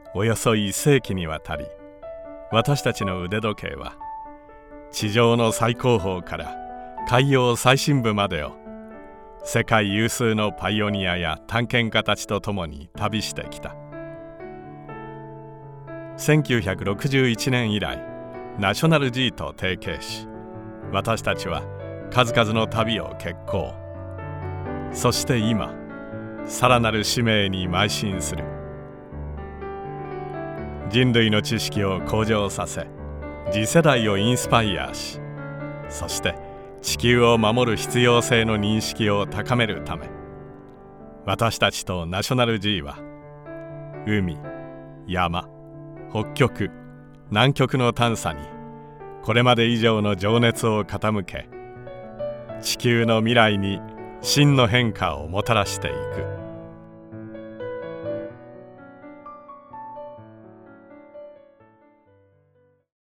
およそ1世紀にわたり、私たちの腕時計は地上の最高峰から海洋最深部までを世界有数のパイオニアや探検家たちと共に旅してきた。1961年以来、ナショナル G と提携し、私たちは数々の旅を決行。そして今、さらなる使命に邁進する。人類の知識を向上させ、次世代をインスパイアし、そして地球を守る必要性の認識を高めるため、私たちとナショナル G は海、山、北極、南極の探査にこれまで以上の情熱を傾け、地球の未来に真の変化をもたらしていく。